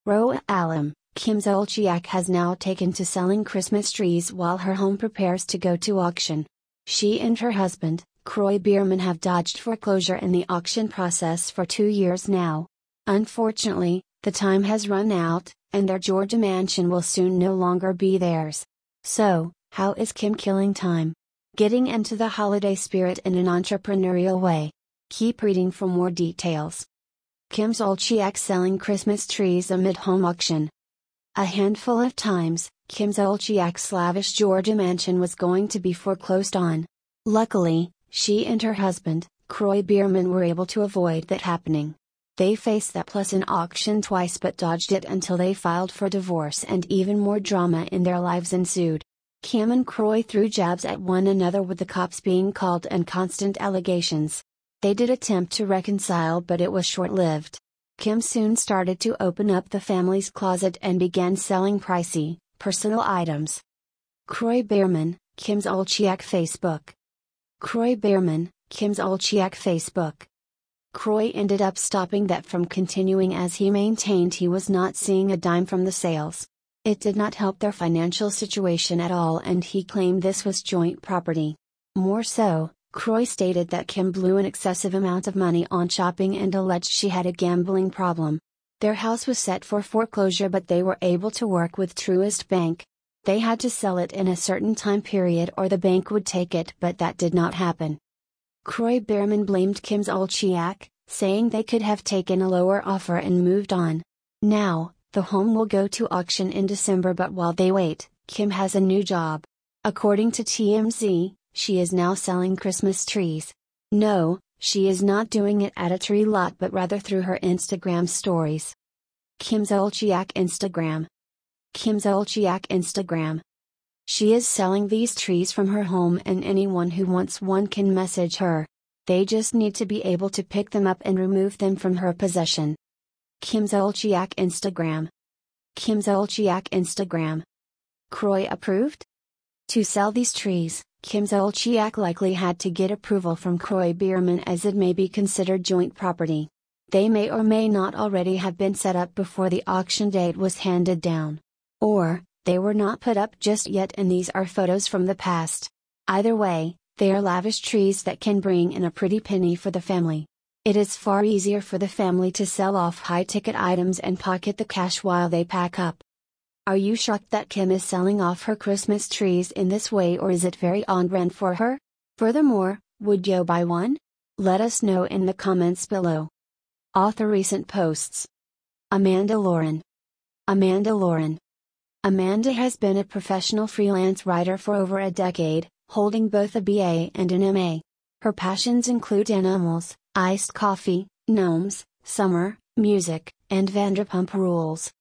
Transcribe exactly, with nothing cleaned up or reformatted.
Roa Alam, Kim Zolciak has now taken to selling Christmas trees while her home prepares to go to auction. She and her husband, Kroy Bierman, have dodged foreclosure in the auction process for two years now. Unfortunately, the time has run out, and their Georgia mansion will soon no longer be theirs. So, how is Kim killing time? Getting into the holiday spirit in an entrepreneurial way. Keep reading for more details. Kim Zolciak selling Christmas trees amid home auction. A handful of times, Kim Zolciak's lavish Georgia mansion was going to be foreclosed on. Luckily, she and her husband, Kroy Bierman, were able to avoid that happening. They faced that plus an auction twice but dodged it until they filed for divorce, and even more drama in their lives ensued. Kim and Kroy threw jabs at one another, with the cops being called and constant allegations. They did attempt to reconcile, but it was short-lived. Kim soon started to open up the family's closet and began selling pricey, personal items. Kroy Bierman, Kim Zolciak Facebook. Kroy Bierman, Kim Zolciak Facebook. Kroy ended up stopping that from continuing as he maintained he was not seeing a dime from the sales. It did not help their financial situation at all, and he claimed this was joint property. More so, Kroy stated that Kim blew an excessive amount of money on shopping and alleged she had a gambling problem. Their house was set for foreclosure, but they were able to work with Truist Bank. They had to sell it in a certain time period or the bank would take it, but that did not happen. Kroy Bierman blamed Kim Zolciak, saying they could have taken a lower offer and moved on. Now, the home will go to auction in December, but while they wait, Kim has a new job. According to T M Z, she is now selling Christmas trees. No, she is not doing it at a tree lot, but rather through her Instagram stories. Kim Zolciak Instagram. Kim Zolciak Instagram. She is selling these trees from her home, and anyone who wants one can message her. They just need to be able to pick them up and remove them from her possession. Kim Zolciak Instagram. Kim Zolciak Instagram. Kroy approved? To sell these trees, Kim Zolciak likely had to get approval from Kroy Bierman, as it may be considered joint property. They may or may not already have been set up before the auction date was handed down. Or, they were not put up just yet and these are photos from the past. Either way, they are lavish trees that can bring in a pretty penny for the family. It is far easier for the family to sell off high-ticket items and pocket the cash while they pack up. Are you shocked that Kim is selling off her Christmas trees in this way, or is it very on brand for her? Furthermore, would you buy one? Let us know in the comments below. Author recent posts. Amanda Lauren. Amanda Lauren. Amanda has been a professional freelance writer for over a decade, holding both a B A and an M A. Her passions include animals, iced coffee, gnomes, summer, music, and Vanderpump Rules.